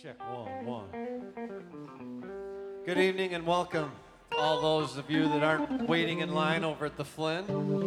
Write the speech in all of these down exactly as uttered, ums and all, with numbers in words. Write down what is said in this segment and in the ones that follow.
Check one, one. Good evening and welcome, all those of you that aren't waiting in line over at the Flynn.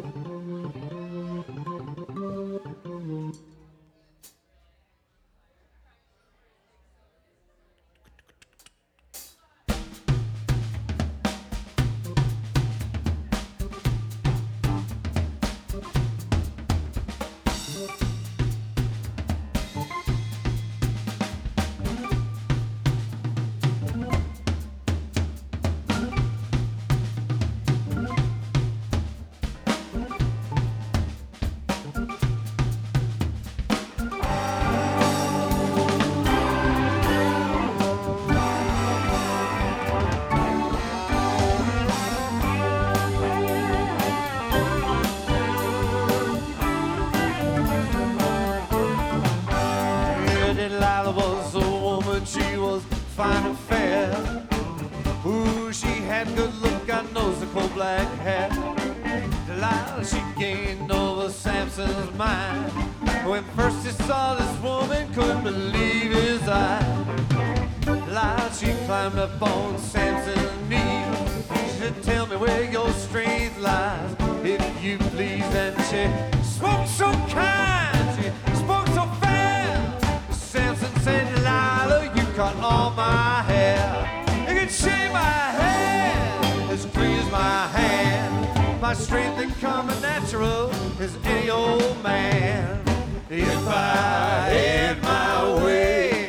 Delilah was a woman, she was fine and fair. Ooh, she had good look, God knows the coal black hair. Delilah, she gained over Samson's mind. When first he saw this woman, couldn't believe his eyes. Delilah, she climbed up on Samson's knee. She said, tell me where your strength lies, if you please. And she spoke so kind, she spoke so fair. Samson said, Delilah, you cut all my hair. You can shave my head as clean as my hand. My strength and common natural as any old man. If I had my way,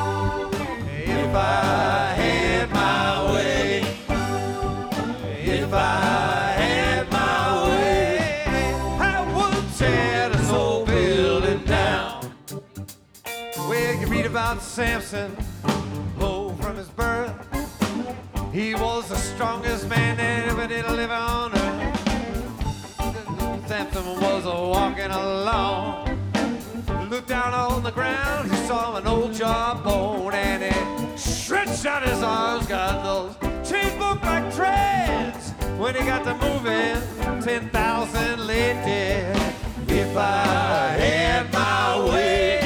if I had my way, if I had my way, I would tear this old building down. Well, you read about Samson, low from his birth. He was the strongest man that ever did live on earth. Samson was a walking along. Looked down on the ground, he saw an old jawbone, and he stretched out his arms. God, those chains looked like threads. When he got to moving, ten thousand lay dead. If I had my way,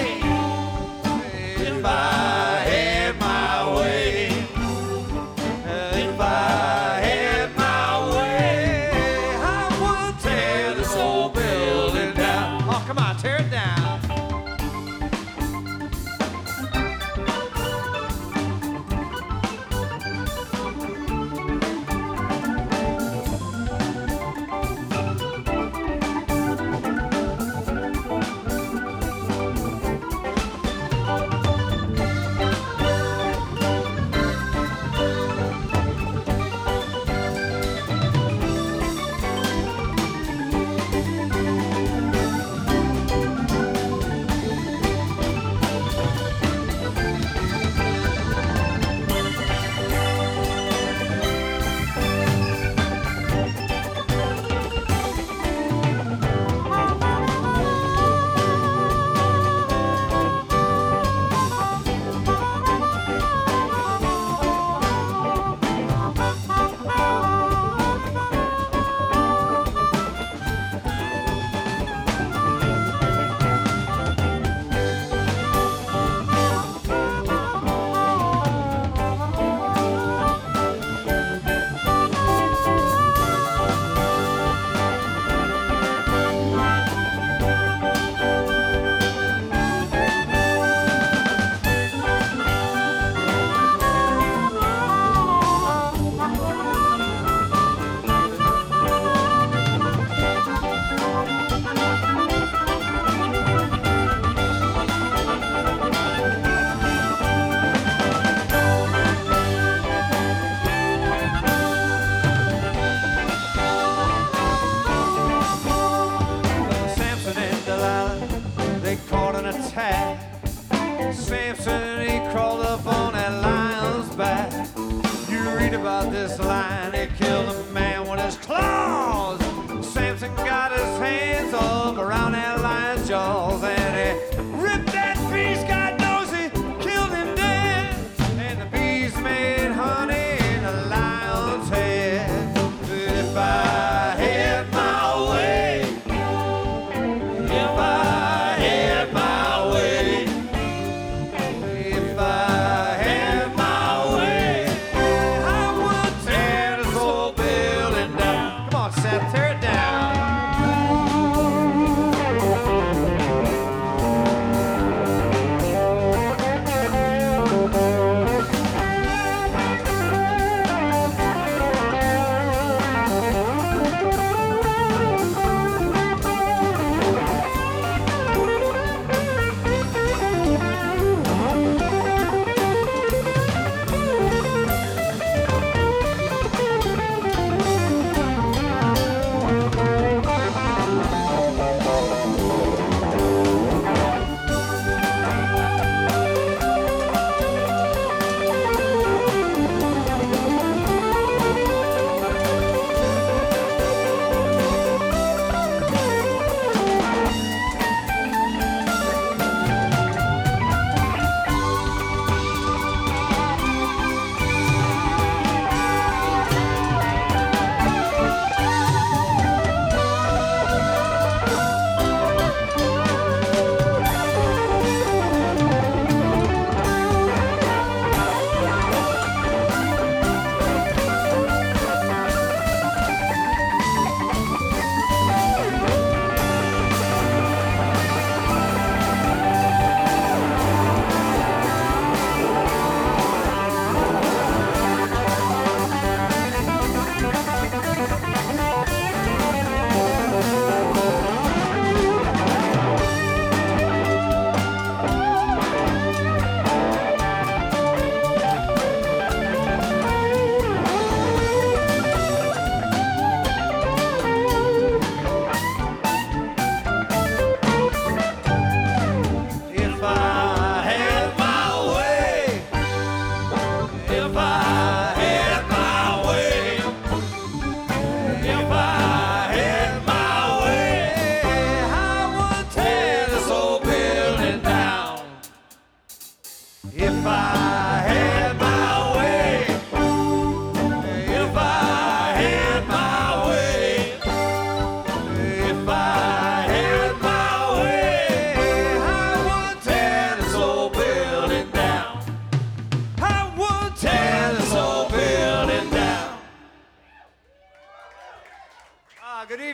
if I had my way, if I had my way, I would tear this old building down. Oh, come on, tear it down.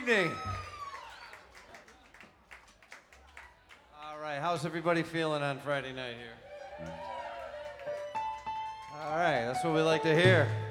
evening. All right, how's everybody feeling on Friday night here? All right, that's what we like to hear.